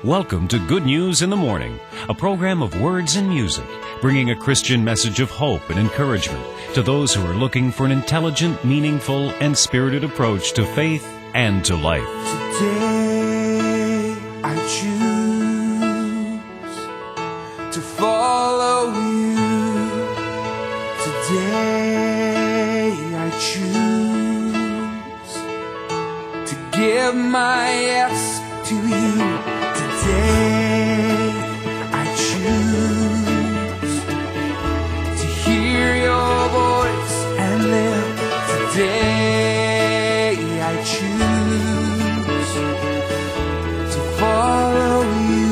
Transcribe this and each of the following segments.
Welcome to Good News in the Morning, a program of words and music, bringing a Christian message of hope and encouragement to those who are looking for an intelligent, meaningful, and spirited approach to faith and to life. Today I choose to follow you. Today I choose to give my yes to you. Today I choose to hear your voice and live. Today I choose to follow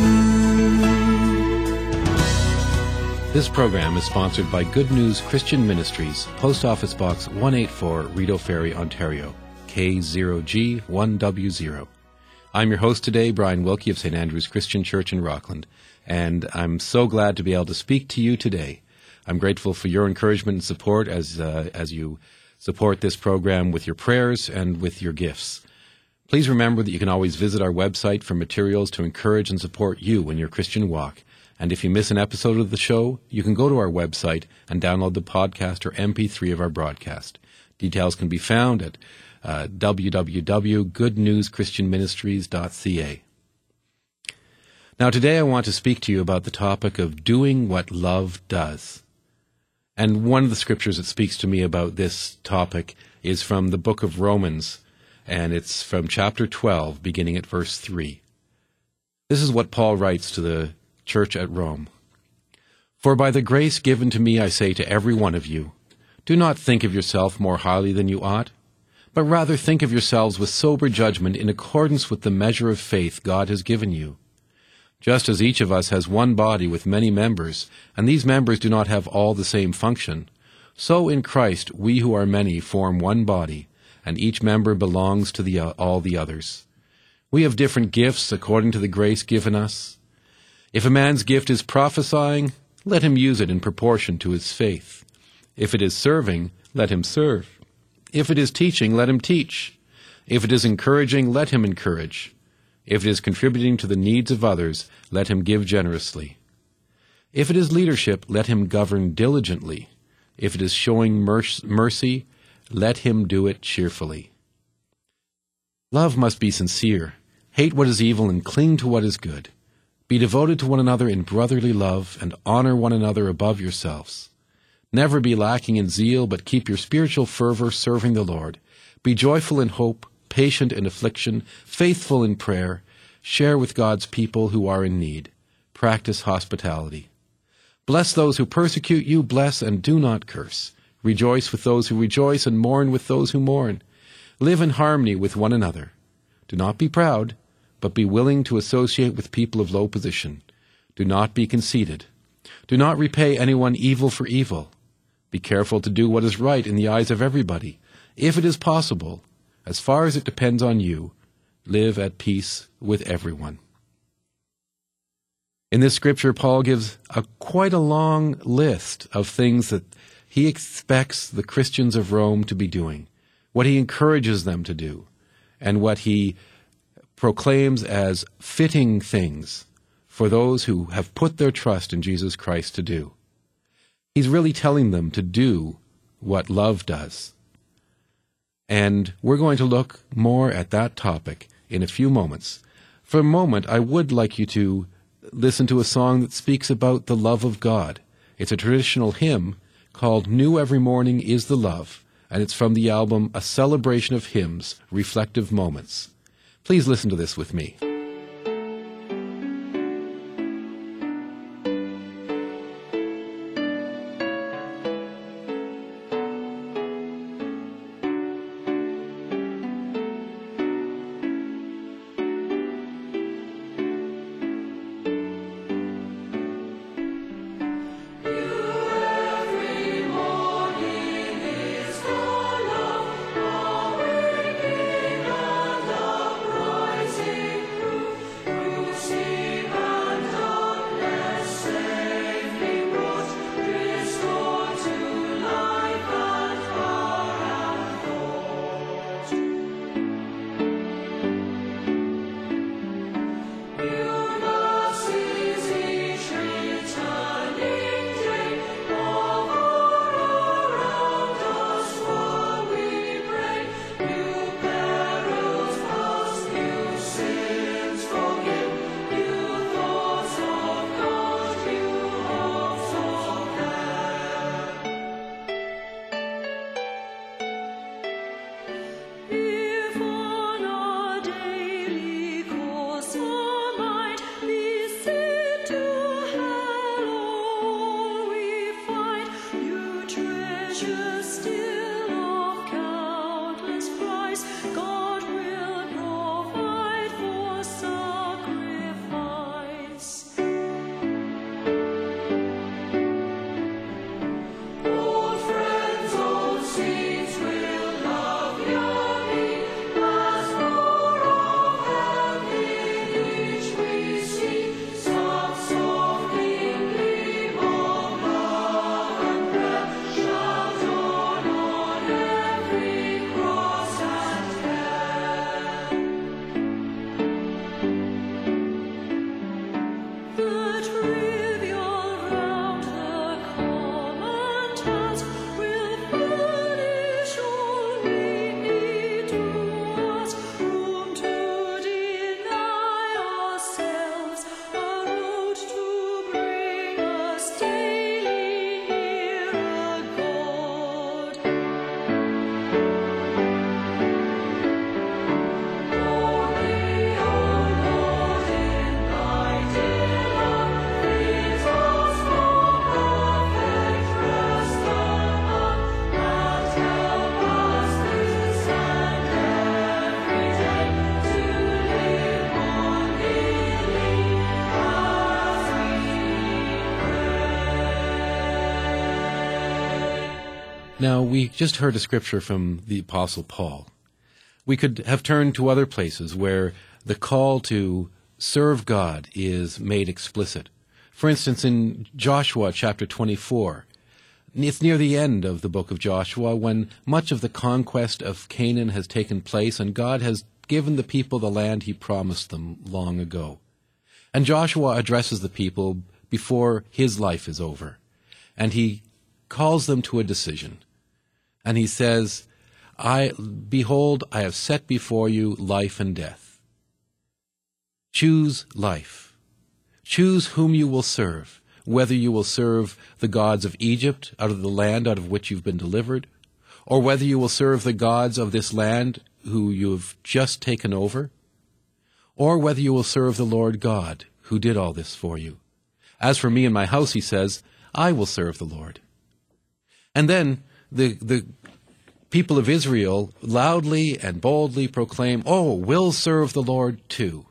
you. This program is sponsored by Good News Christian Ministries, Post Office Box 184, Rideau Ferry, Ontario, K0G1W0. I'm your host today, Brian Wilkie of St. Andrew's Christian Church in Rockland, and I'm so glad to be able to speak to you today. I'm grateful for your encouragement and support as you support this program with your prayers and with your gifts. Please remember that you can always visit our website for materials to encourage and support you in your Christian walk. And if you miss an episode of the show, you can go to our website and download the podcast or MP3 of our broadcast. Details can be found at www.goodnewschristianministries.ca. Now today I want to speak to you about the topic of doing what love does. And one of the scriptures that speaks to me about this topic is from the book of Romans, and it's from chapter 12, beginning at verse 3. This is what Paul writes to the church at Rome. For by the grace given to me I say to every one of you, do not think of yourself more highly than you ought, but rather think of yourselves with sober judgment in accordance with the measure of faith God has given you. Just as each of us has one body with many members, and these members do not have all the same function, so in Christ we who are many form one body, and each member belongs to all the others. We have different gifts according to the grace given us. If a man's gift is prophesying, let him use it in proportion to his faith. If it is serving, let him serve. If it is teaching, let him teach. If it is encouraging, let him encourage. If it is contributing to the needs of others, let him give generously. If it is leadership, let him govern diligently. If it is showing mercy, let him do it cheerfully. Love must be sincere. Hate what is evil and cling to what is good. Be devoted to one another in brotherly love and honor one another above yourselves. Never be lacking in zeal, but keep your spiritual fervor serving the Lord. Be joyful in hope, patient in affliction, faithful in prayer. Share with God's people who are in need. Practice hospitality. Bless those who persecute you, bless and do not curse. Rejoice with those who rejoice and mourn with those who mourn. Live in harmony with one another. Do not be proud, but be willing to associate with people of low position. Do not be conceited. Do not repay anyone evil for evil. Be careful to do what is right in the eyes of everybody. If it is possible, as far as it depends on you, live at peace with everyone. In this scripture, Paul gives quite a long list of things that he expects the Christians of Rome to be doing, what he encourages them to do, and what he proclaims as fitting things for those who have put their trust in Jesus Christ to do. He's really telling them to do what love does. And we're going to look more at that topic in a few moments. For a moment, I would like you to listen to a song that speaks about the love of God. It's a traditional hymn called New Every Morning is the Love, and it's from the album A Celebration of Hymns, Reflective Moments. Please listen to this with me. Rising Now, we just heard a scripture from the Apostle Paul. We could have turned to other places where the call to serve God is made explicit. For instance, in Joshua chapter 24, it's near the end of the book of Joshua when much of the conquest of Canaan has taken place and God has given the people the land he promised them long ago. And Joshua addresses the people before his life is over, and he calls them to a decision. And he says, Behold, I have set before you life and death. Choose life. Choose whom you will serve, whether you will serve the gods of Egypt, out of the land out of which you've been delivered, or whether you will serve the gods of this land who you have just taken over, or whether you will serve the Lord God who did all this for you. As for me and my house, he says, I will serve the Lord. And then the people of Israel loudly and boldly proclaim, Oh, we'll serve the Lord too.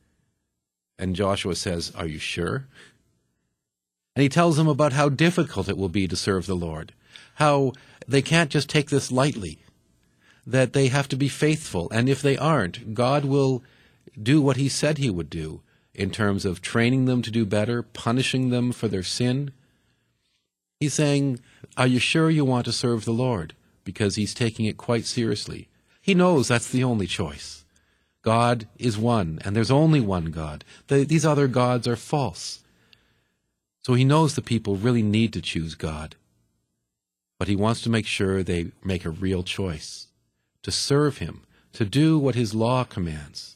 And Joshua says, Are you sure? And he tells them about how difficult it will be to serve the Lord, how they can't just take this lightly, that they have to be faithful, and if they aren't, God will do what he said he would do in terms of training them to do better, punishing them for their sin. He's saying, Are you sure you want to serve the Lord? Because he's taking it quite seriously. He knows that's the only choice. God is one, and there's only one God. These other gods are false. So he knows the people really need to choose God. But he wants to make sure they make a real choice, to serve him, to do what his law commands.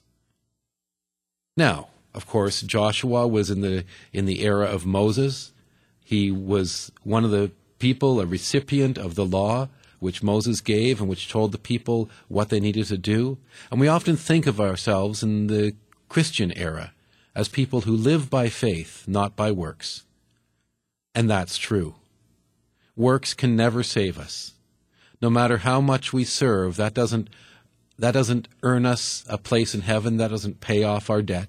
Now, of course, Joshua was in the era of Moses. He was one of the people, a recipient of the law which Moses gave and which told the people what they needed to do. And we often think of ourselves in the Christian era as people who live by faith, not by works. And that's true. Works can never save us. No matter how much we serve, that doesn't earn us a place in heaven. That doesn't pay off our debt.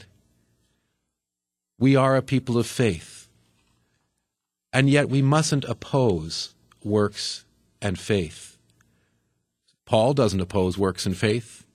We are a people of faith. And yet we mustn't oppose works and faith. Paul doesn't oppose works and faith.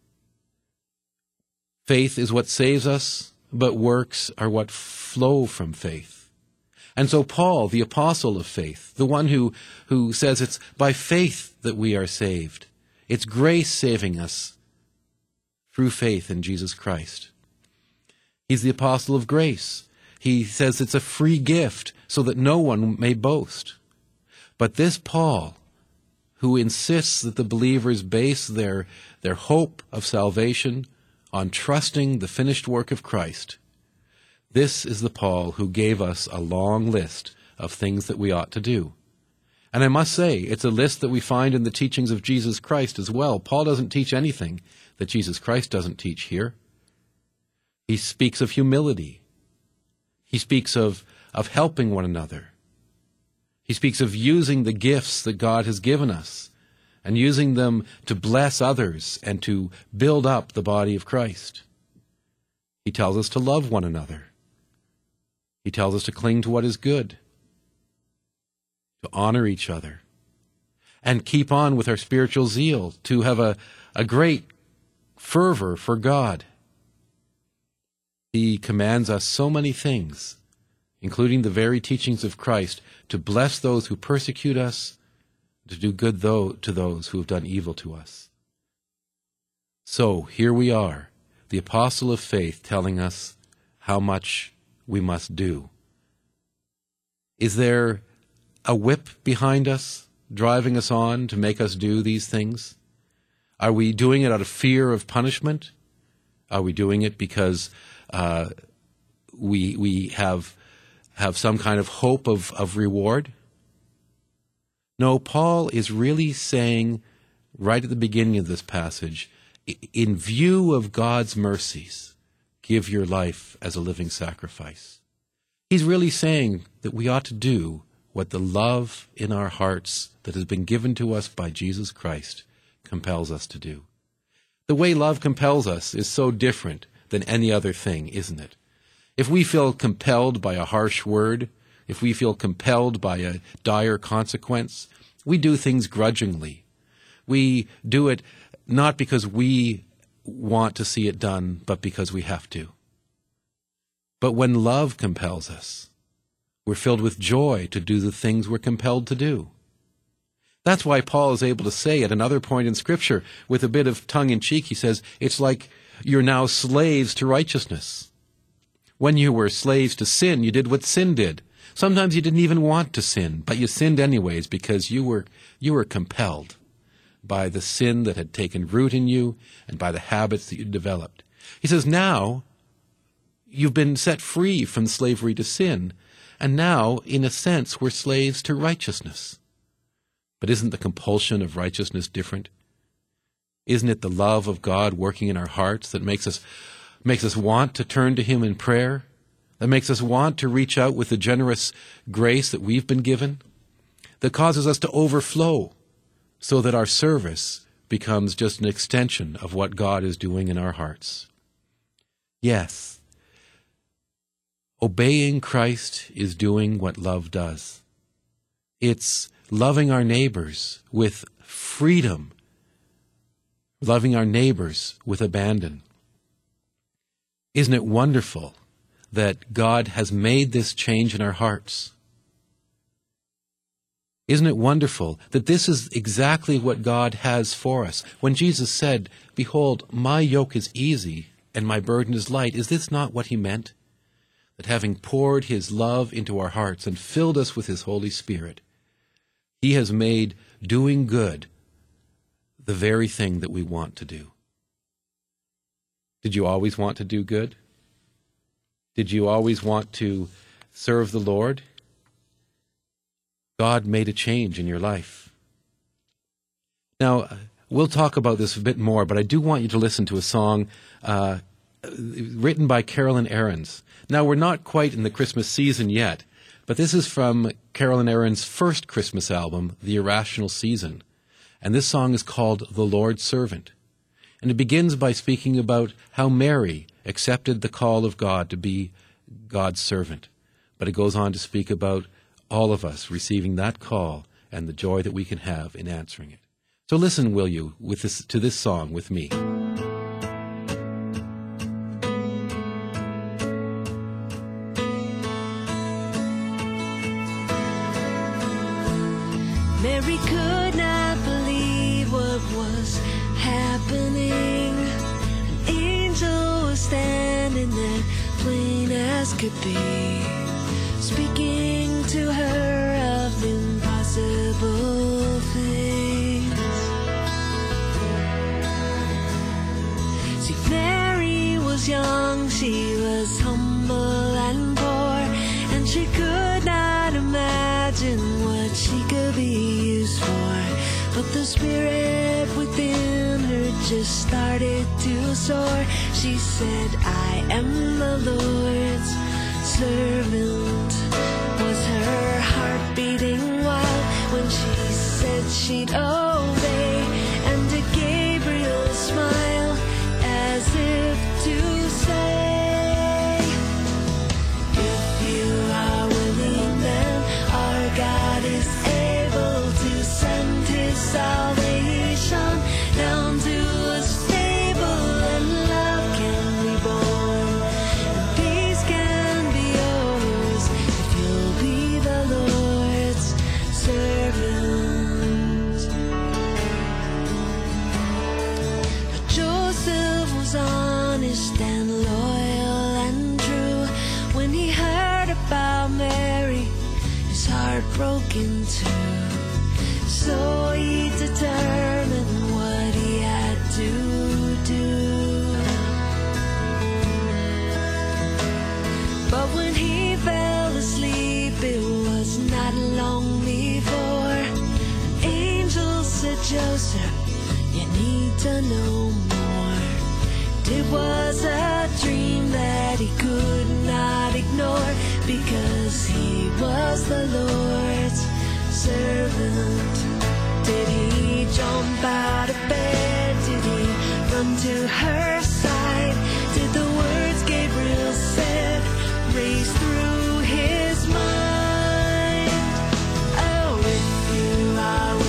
Faith is what saves us, but works are what flow from faith. And so Paul, the apostle of faith, the one who says it's by faith that we are saved, it's grace saving us through faith in Jesus Christ. He's the apostle of grace. He says it's a free gift so that no one may boast. But this Paul, who insists that the believers base their hope of salvation on trusting the finished work of Christ, this is the Paul who gave us a long list of things that we ought to do. And I must say, it's a list that we find in the teachings of Jesus Christ as well. Paul doesn't teach anything that Jesus Christ doesn't teach here. He speaks of humility. He speaks of helping one another. He speaks of using the gifts that God has given us and using them to bless others and to build up the body of Christ. He tells us to love one another. He tells us to cling to what is good, to honor each other, and keep on with our spiritual zeal, to have a great fervor for God. He commands us so many things, including the very teachings of Christ, to bless those who persecute us, to do good to those who have done evil to us. So here we are, the apostle of faith telling us how much we must do. Is there a whip behind us, driving us on to make us do these things? Are we doing it out of fear of punishment? Are we doing it because we have some kind of hope of reward? No, Paul is really saying right at the beginning of this passage, in view of God's mercies, give your life as a living sacrifice. He's really saying that we ought to do what the love in our hearts that has been given to us by Jesus Christ compels us to do. The way love compels us is so different than any other thing, isn't it? If we feel compelled by a harsh word, if we feel compelled by a dire consequence, We do things grudgingly. We do it not because we want to see it done, but because we have to. But when love compels us, we're filled with joy to do the things we're compelled to do. That's why Paul is able to say at another point in Scripture, with a bit of tongue-in-cheek, he says, it's like you're now slaves to righteousness. When you were slaves to sin, you did what sin did. Sometimes you didn't even want to sin, but you sinned anyways because you were compelled by the sin that had taken root in you and by the habits that you developed. He says, now you've been set free from slavery to sin, and now, in a sense, we're slaves to righteousness. But isn't the compulsion of righteousness different? Isn't it the love of God working in our hearts that makes us want to turn to Him in prayer, that makes us want to reach out with the generous grace that we've been given, that causes us to overflow so that our service becomes just an extension of what God is doing in our hearts? Yes, obeying Christ is doing what love does. It's loving our neighbors with freedom, loving our neighbors with abandon. Isn't it wonderful that God has made this change in our hearts? Isn't it wonderful that this is exactly what God has for us? When Jesus said, "Behold, my yoke is easy and my burden is light," is this not what He meant? That having poured His love into our hearts and filled us with His Holy Spirit, He has made doing good the very thing that we want to do. Did you always want to do good? Did you always want to serve the Lord? God made a change in your life. Now, we'll talk about this a bit more, but I do want you to listen to a song written by Carolyn Aarons. Now, we're not quite in the Christmas season yet, but this is from Carolyn Aarons' first Christmas album, The Irrational Season. And this song is called The Lord's Servant. And it begins by speaking about how Mary accepted the call of God to be God's servant. But it goes on to speak about all of us receiving that call and the joy that we can have in answering it. So listen, will you, to this song with me. Mary could not believe what was happening. An angel was standing there, plain as could be, speaking to her of impossible things. See, Mary was young, she was humble and poor, and she could not imagine what she could be used for. But the spirit within her just started to soar. She said, "I am the Lord's servant." Was her heart beating wild when she said she'd obey? And did Gabriel smile as if to say, "If you are willing, then our God is able to send His salvation down to a stable, and love can be born, and peace can be yours if you'll be the Lord's servant." But Joseph was honest and loyal and true. When he heard about Mary, his heart broke in two. So he determined what he had to do. But when he fell asleep, it was not long before an angel said, "Joseph, you need to know more." It was a dream that he could not ignore, because he was the Lord's servant. Did he jump out of bed? Did he run to her side? Did the words Gabriel said race through his mind? Oh, if you are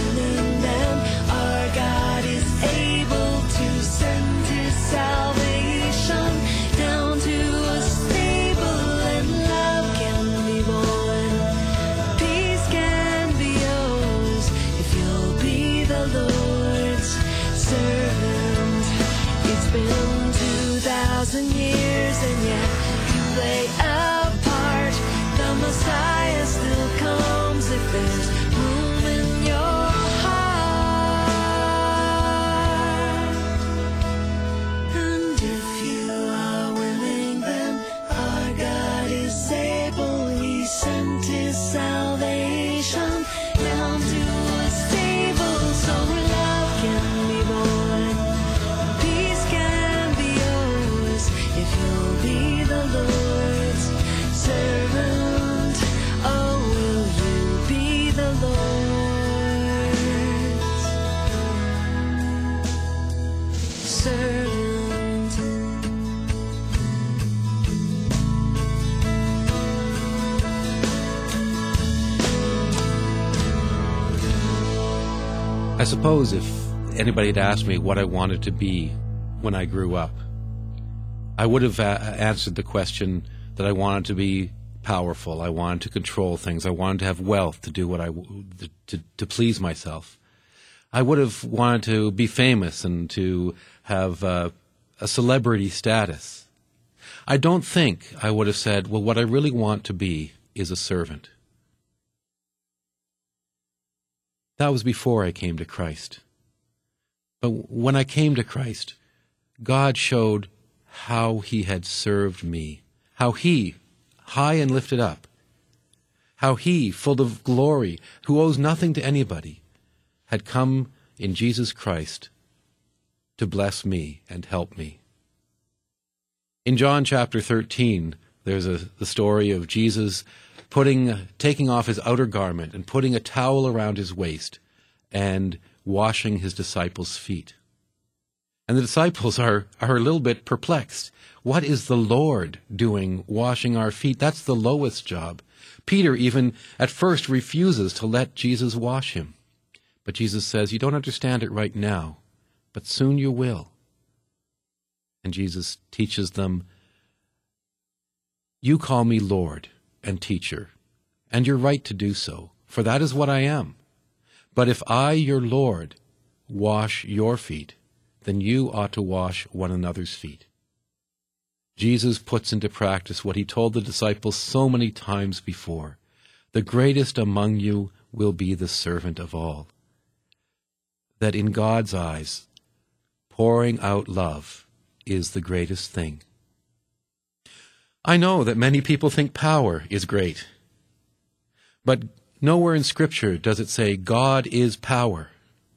I suppose if anybody had asked me what I wanted to be when I grew up, I would have answered the question that I wanted to be powerful. I wanted to control things. I wanted to have wealth to do what to please myself. I would have wanted to be famous and to have a celebrity status. I don't think I would have said, well, what I really want to be is a servant. That was before I came to Christ. But when I came to Christ, God showed how He had served me, how He, high and lifted up, how He, full of glory, who owes nothing to anybody, had come in Jesus Christ to bless me and help me. In John chapter 13, there's the story of Jesus taking off his outer garment and putting a towel around his waist and washing his disciples' feet. And the disciples are a little bit perplexed. What is the Lord doing washing our feet? That's the lowest job. Peter even at first refuses to let Jesus wash him. But Jesus says, you don't understand it right now, but soon you will. And Jesus teaches them, you call me Lord and teacher, and you're right to do so, for that is what I am. But if I, your Lord, wash your feet, then you ought to wash one another's feet. Jesus puts into practice what he told the disciples so many times before. The greatest among you will be the servant of all. That in God's eyes, pouring out love is the greatest thing. I know that many people think power is great, but nowhere in Scripture does it say God is power.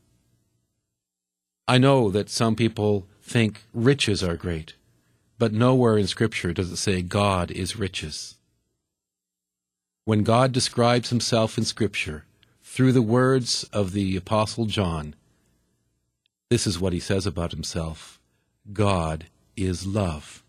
I know that some people think riches are great, but nowhere in Scripture does it say God is riches. When God describes himself in Scripture through the words of the Apostle John, this is what he says about himself: God is love.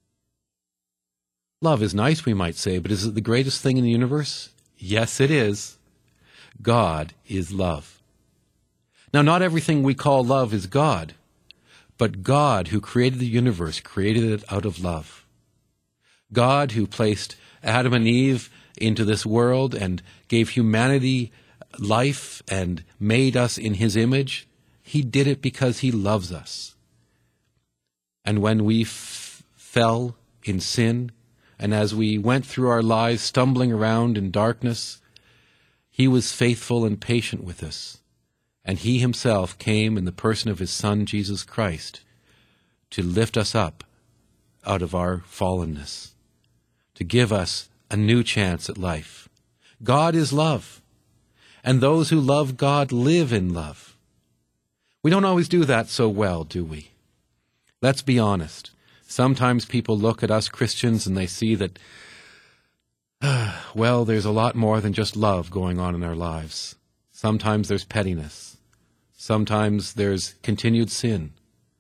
Love is nice, we might say, but is it the greatest thing in the universe? Yes, it is. God is love. Now, not everything we call love is God, but God, who created the universe, created it out of love. God, who placed Adam and Eve into this world and gave humanity life and made us in his image, he did it because he loves us. And when we fell in sin, and as we went through our lives stumbling around in darkness, he was faithful and patient with us. And he himself came in the person of his Son, Jesus Christ, to lift us up out of our fallenness, to give us a new chance at life. God is love, and those who love God live in love. We don't always do that so well, do we? Let's be honest. Sometimes people look at us Christians and they see that, well, there's a lot more than just love going on in our lives. Sometimes there's pettiness. Sometimes there's continued sin.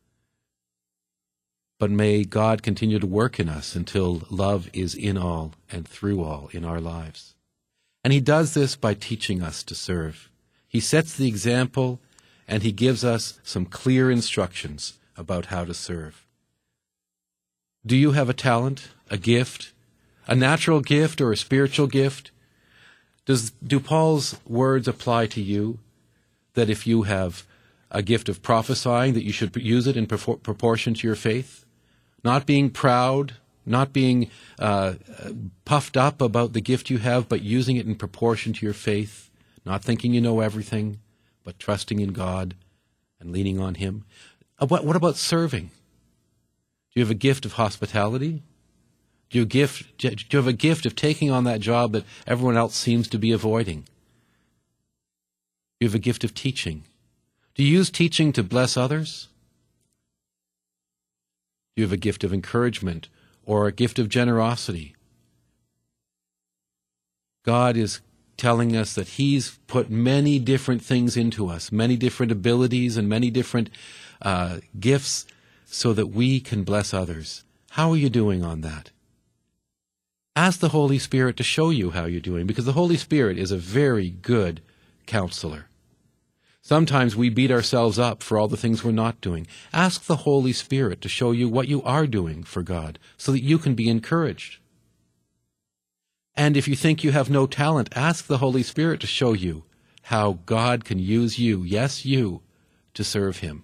But may God continue to work in us until love is in all and through all in our lives. And he does this by teaching us to serve. He sets the example and he gives us some clear instructions about how to serve. Do you have a talent, a gift, a natural gift or a spiritual gift? Do Paul's words apply to you, that if you have a gift of prophesying, that you should use it in proportion to your faith? Not being proud, not being puffed up about the gift you have, but using it in proportion to your faith, not thinking you know everything, but trusting in God and leaning on him. What about serving? Do you have a gift of hospitality? Do you have a gift of taking on that job that everyone else seems to be avoiding? Do you have a gift of teaching? Do you use teaching to bless others? Do you have a gift of encouragement or a gift of generosity? God is telling us that he's put many different things into us, many different abilities and many different gifts, so that we can bless others. How are you doing on that? Ask the Holy Spirit to show you how you're doing, because the Holy Spirit is a very good counselor. Sometimes we beat ourselves up for all the things we're not doing. Ask the Holy Spirit to show you what you are doing for God so that you can be encouraged. And if you think you have no talent, ask the Holy Spirit to show you how God can use you, yes, you, to serve Him.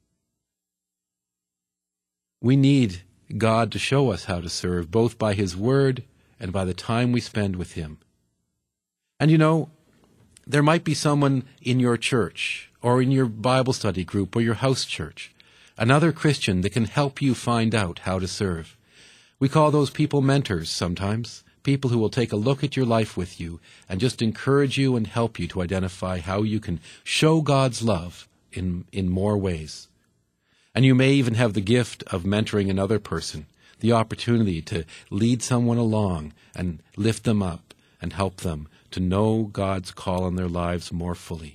We need God to show us how to serve, both by His Word and by the time we spend with Him. And you know, there might be someone in your church or in your Bible study group or your house church, another Christian that can help you find out how to serve. We call those people mentors sometimes, people who will take a look at your life with you and just encourage you and help you to identify how you can show God's love in more ways. And you may even have the gift of mentoring another person, the opportunity to lead someone along and lift them up and help them to know God's call on their lives more fully.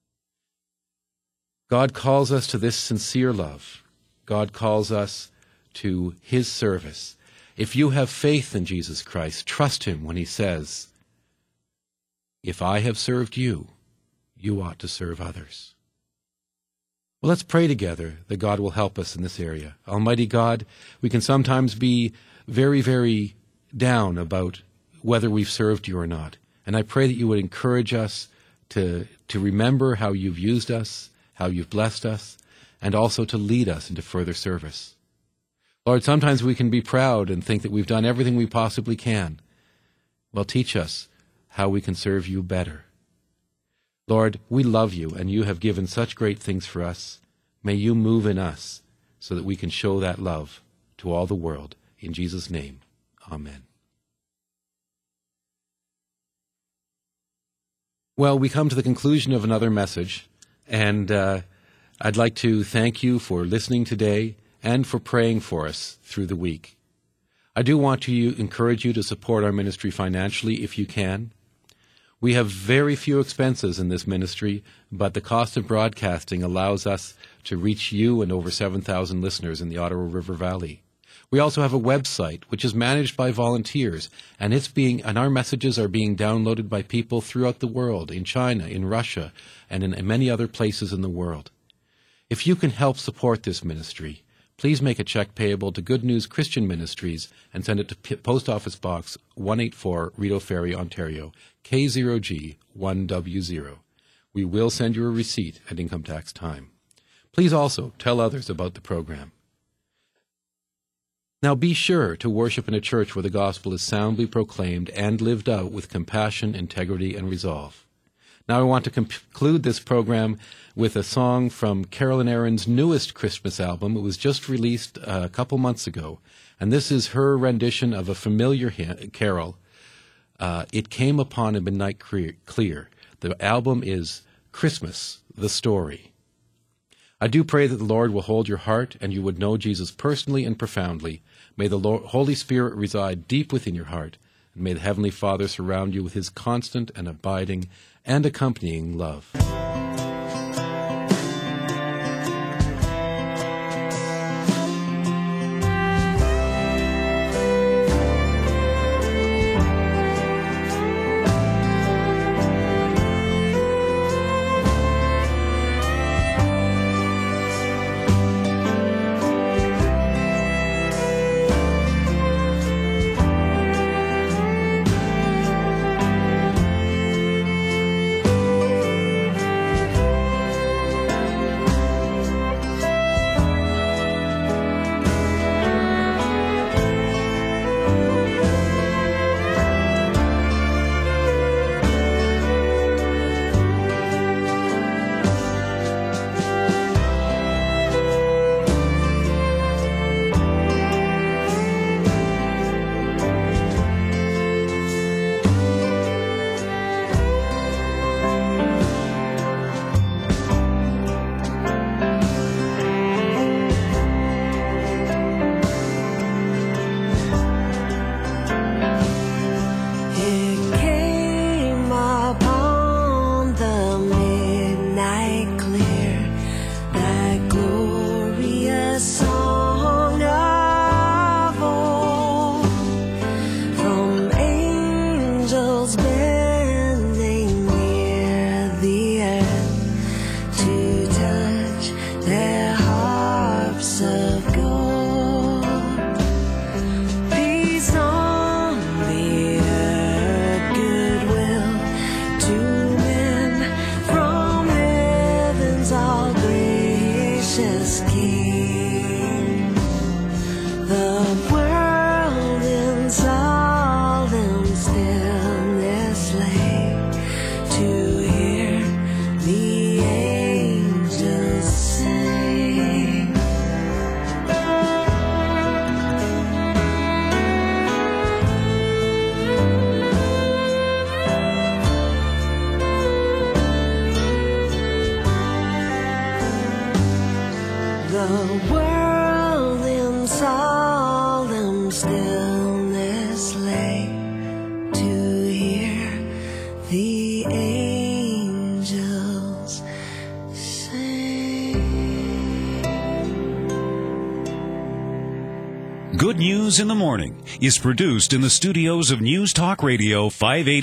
God calls us to this sincere love. God calls us to His service. If you have faith in Jesus Christ, trust Him when He says, "If I have served you, you ought to serve others." Well, let's pray together that God will help us in this area. Almighty God, we can sometimes be very, very down about whether we've served you or not. And I pray that you would encourage us to remember how you've used us, how you've blessed us, and also to lead us into further service. Lord, sometimes we can be proud and think that we've done everything we possibly can. Well, teach us how we can serve you better. Lord, we love you, and you have given such great things for us. May you move in us so that we can show that love to all the world. In Jesus' name, amen. Well, we come to the conclusion of another message, and I'd like to thank you for listening today and for praying for us through the week. I do want to encourage you to support our ministry financially if you can. We have very few expenses in this ministry, but the cost of broadcasting allows us to reach you and over 7,000 listeners in the Ottawa River Valley. We also have a website which is managed by volunteers, and our messages are being downloaded by people throughout the world, in China, in Russia, and in many other places in the world. If you can help support this ministry, please make a check payable to Good News Christian Ministries and send it to Post Office Box 184, Rideau Ferry, Ontario, K0G 1W0. We will send you a receipt at income tax time. Please also tell others about the program. Now be sure to worship in a church where the gospel is soundly proclaimed and lived out with compassion, integrity, and resolve. Now I want to conclude this program with a song from Carolyn Aaron's newest Christmas album. It was just released a couple months ago, and this is her rendition of a familiar carol, It Came Upon a Midnight Clear. The album is Christmas, the Story. I do pray that the Lord will hold your heart and you would know Jesus personally and profoundly. May the Holy Spirit reside deep within your heart, and may the Heavenly Father surround you with His constant and abiding and accompanying love. the world in solemn stillness lay to hear the angels sing. Good News in the Morning is produced in the studios of News Talk Radio 580.